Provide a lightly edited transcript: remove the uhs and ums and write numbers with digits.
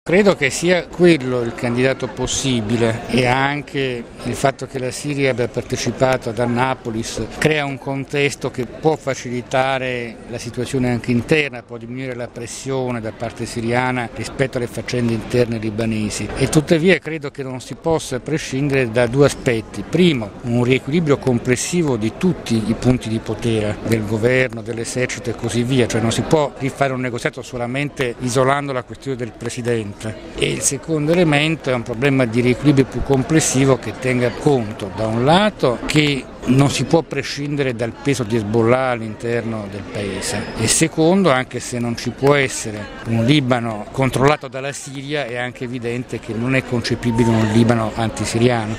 Credo che sia quello il candidato possibile e anche il fatto che la Siria abbia partecipato ad Annapolis crea un contesto che può facilitare la situazione anche interna, può diminuire la pressione da parte siriana rispetto alle faccende interne libanesi e tuttavia credo che non si possa prescindere da due aspetti. Primo, un riequilibrio complessivo di tutti i punti di potere, del governo, dell'esercito e così via, cioè non si può rifare un negoziato solamente isolando la questione del presidente. E il secondo elemento è un problema di riequilibrio più complessivo che tenga conto da un lato che non si può prescindere dal peso di Hezbollah all'interno del paese e secondo, anche se non ci può essere un Libano controllato dalla Siria, è anche evidente che non è concepibile un Libano antisiriano.